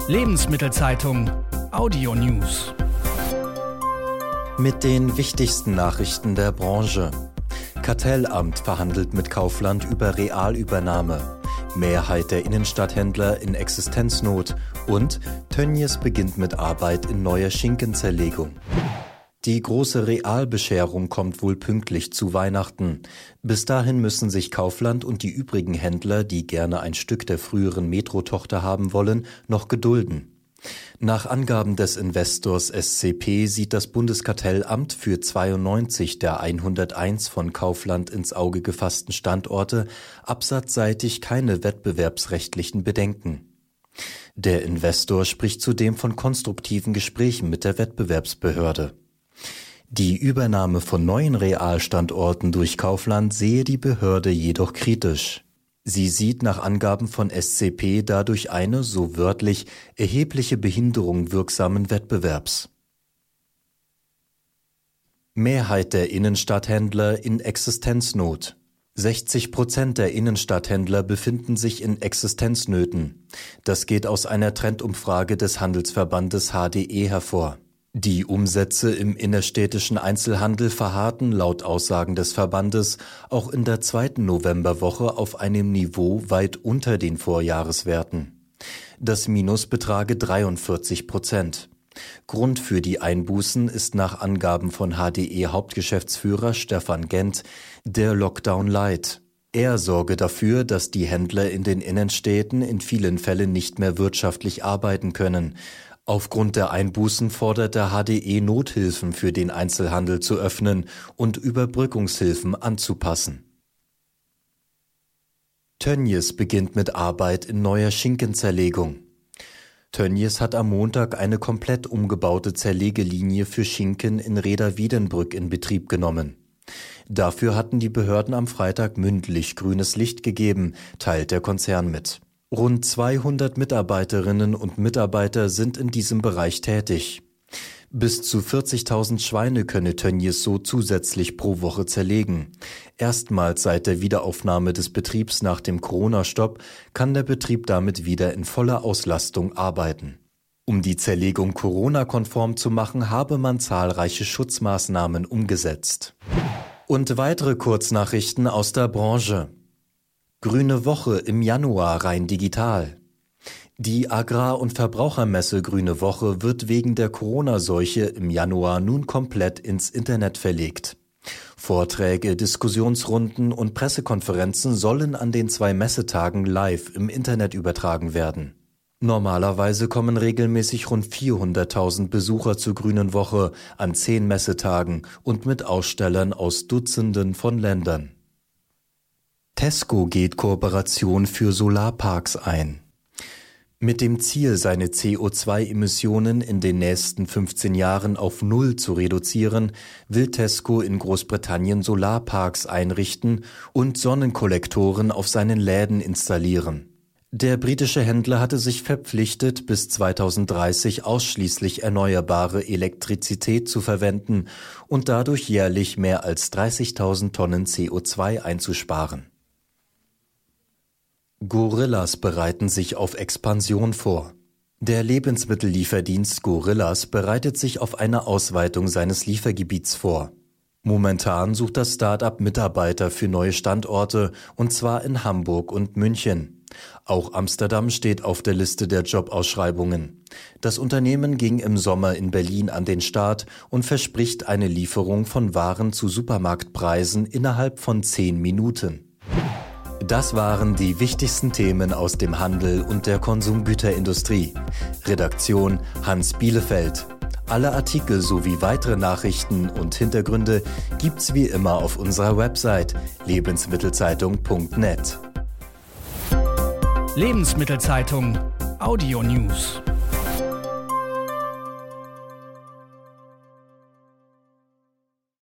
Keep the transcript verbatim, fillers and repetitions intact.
Lebensmittelzeitung Audio News. Mit den wichtigsten Nachrichten der Branche. Kartellamt verhandelt mit Kaufland über Realübernahme. Mehrheit der Innenstadthändler in Existenznot. Und Tönnies beginnt mit Arbeit in neuer Schinkenzerlegung. Die große Realbescherung kommt wohl pünktlich zu Weihnachten. Bis dahin müssen sich Kaufland und die übrigen Händler, die gerne ein Stück der früheren Metro-Tochter haben wollen, noch gedulden. Nach Angaben des Investors S C P sieht das Bundeskartellamt für zweiundneunzig der hunderteins von Kaufland ins Auge gefassten Standorte absatzseitig keine wettbewerbsrechtlichen Bedenken. Der Investor spricht zudem von konstruktiven Gesprächen mit der Wettbewerbsbehörde. Die Übernahme von neuen Realstandorten durch Kaufland sehe die Behörde jedoch kritisch. Sie sieht nach Angaben von S C P dadurch eine, so wörtlich, erhebliche Behinderung wirksamen Wettbewerbs. Mehrheit der Innenstadthändler in Existenznot. sechzig Prozent der Innenstadthändler befinden sich in Existenznöten. Das geht aus einer Trendumfrage des Handelsverbandes H D E hervor. Die Umsätze im innerstädtischen Einzelhandel verharrten laut Aussagen des Verbandes auch in der zweiten Novemberwoche auf einem Niveau weit unter den Vorjahreswerten. Das Minus betrage dreiundvierzig Prozent. Grund für die Einbußen ist nach Angaben von H D E-Hauptgeschäftsführer Stefan Gent der Lockdown Light. Er sorge dafür, dass die Händler in den Innenstädten in vielen Fällen nicht mehr wirtschaftlich arbeiten können. Aufgrund der Einbußen fordert der H D E Nothilfen für den Einzelhandel zu öffnen und Überbrückungshilfen anzupassen. Tönnies beginnt mit Arbeit in neuer Schinkenzerlegung. Tönnies hat am Montag eine komplett umgebaute Zerlegelinie für Schinken in Rheda-Wiedenbrück in Betrieb genommen. Dafür hatten die Behörden am Freitag mündlich grünes Licht gegeben, teilt der Konzern mit. Rund zweihundert Mitarbeiterinnen und Mitarbeiter sind in diesem Bereich tätig. Bis zu vierzigtausend Schweine könne Tönnies so zusätzlich pro Woche zerlegen. Erstmals seit der Wiederaufnahme des Betriebs nach dem Corona-Stopp kann der Betrieb damit wieder in voller Auslastung arbeiten. Um die Zerlegung Corona-konform zu machen, habe man zahlreiche Schutzmaßnahmen umgesetzt. Und weitere Kurznachrichten aus der Branche. Grüne Woche im Januar rein digital. Die Agrar- und Verbrauchermesse Grüne Woche wird wegen der Corona-Seuche im Januar nun komplett ins Internet verlegt. Vorträge, Diskussionsrunden und Pressekonferenzen sollen an den zwei Messetagen live im Internet übertragen werden. Normalerweise kommen regelmäßig rund vierhunderttausend Besucher zur Grünen Woche an zehn Messetagen und mit Ausstellern aus Dutzenden von Ländern. Tesco geht Kooperation für Solarparks ein. Mit dem Ziel, seine C O zwei Emissionen in den nächsten fünfzehn Jahren auf Null zu reduzieren, will Tesco in Großbritannien Solarparks einrichten und Sonnenkollektoren auf seinen Läden installieren. Der britische Händler hatte sich verpflichtet, bis zweitausenddreißig ausschließlich erneuerbare Elektrizität zu verwenden und dadurch jährlich mehr als dreißigtausend Tonnen C O zwei einzusparen. Gorillas bereiten sich auf Expansion vor. Der Lebensmittellieferdienst Gorillas bereitet sich auf eine Ausweitung seines Liefergebiets vor. Momentan sucht das Start-up Mitarbeiter für neue Standorte, und zwar in Hamburg und München. Auch Amsterdam steht auf der Liste der Jobausschreibungen. Das Unternehmen ging im Sommer in Berlin an den Start und verspricht eine Lieferung von Waren zu Supermarktpreisen innerhalb von zehn Minuten. Das waren die wichtigsten Themen aus dem Handel und der Konsumgüterindustrie. Redaktion Hans Bielefeld. Alle Artikel sowie weitere Nachrichten und Hintergründe gibt's wie immer auf unserer Website lebensmittelzeitung punkt net. Lebensmittelzeitung Audio News.